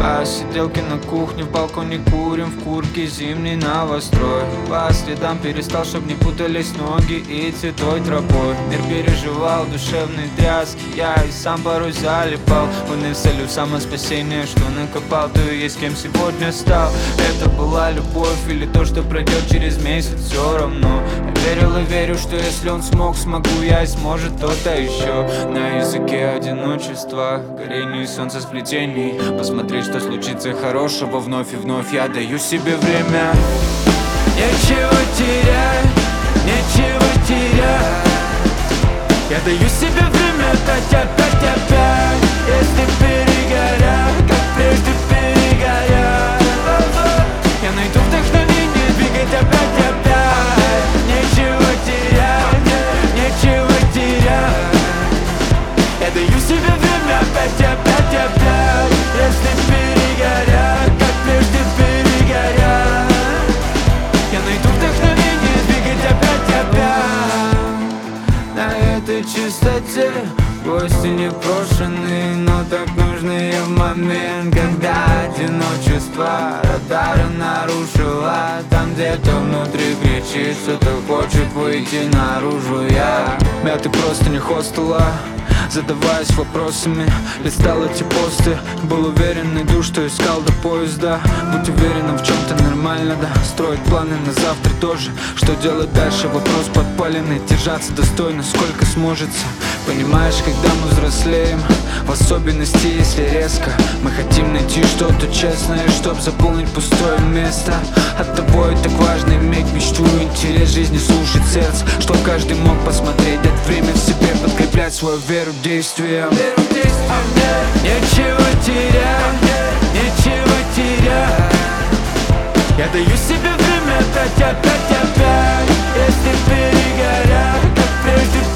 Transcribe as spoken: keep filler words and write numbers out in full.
А сиделки на кухне, в балконе курим, в куртке зимний новострой. По следам перестал, чтоб не путались ноги и цветой тропой. Мир переживал душевные тряски, я и сам порой залипал. Он и целью самоспасения, что накопал, то и есть кем сегодня стал. Это была любовь или то, что пройдет через месяц, все равно. Я верил и верю, что если он смог, смогу я и сможет кто-то еще. На языке одиночества, горение солнцесплетений. Посмотреть, что случится хорошего вновь и вновь. Я даю себе время. Нечего терять, нечего терять. Я даю себе время дать опять, опять. Если перегорят, как прежде перегорят, я найду вдохновение двигать опять, опять. Нечего терять, нечего терять. Я даю себе время опять, опять, опять. Если перегорят, как прежде перегорят, я найду вдохновение двигать опять, опять. На этой чистоте гости непрошенные, но так нужные в момент, когда одиночество радары нарушила. Там где-то внутри кричит, что-то хочет выйти наружу. Я мятый простыни хостела, задаваясь вопросами, листал эти посты. Был уверен, найду, что искал до поезда. Будь уверенным в чем-то нормально, да. Строить планы на завтра тоже. Что делать дальше, вопрос подпаленный. Держаться достойно, сколько сможется. Понимаешь, когда мы взрослеем, в особенности, если резко, мы хотим найти что-то честное, чтоб заполнить пустое место. Оттого и так важно иметь мечту, интерес жизни, слушать сердце, чтоб каждый мог посмотреть, дать время в себе, подкреплять свою веру действием. Нечего терять, нечего терять. Я даю себе время дать опять, опять. Если перегорят, как прежде